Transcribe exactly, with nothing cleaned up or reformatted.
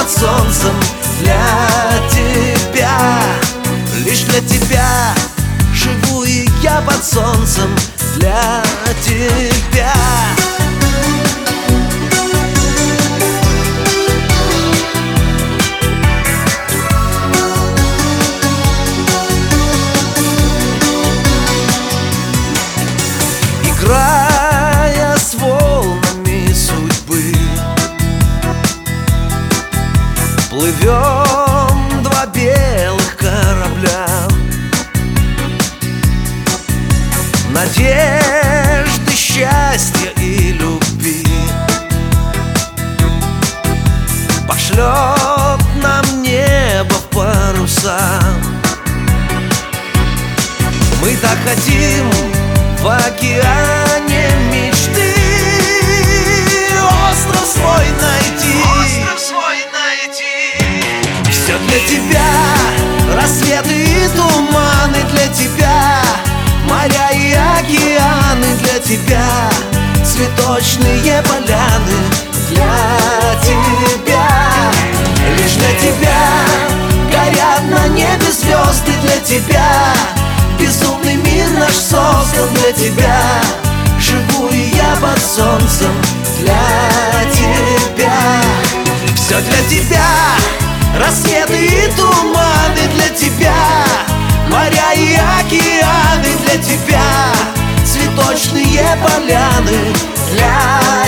под солнцем для тебя. Лишь для тебя живу и я под солнцем для тебя. Играя с волнами судьбы, плывем два белых корабля. Надежды, счастья и любви пошлет нам небо в паруса. Мы так хотим в океане мечты остров свой найти. Остров свой найти. Все для тебя, рассветы и туманы для тебя, моря и океаны для тебя, цветочные поляны для тебя. Лишь для тебя горят на небе звезды для тебя. Безумный мир наш создан для тебя. Живу и я под солнцем для тебя. Все для тебя, рассветы и туманы для тебя, моря и океаны для тебя, цветочные поляны для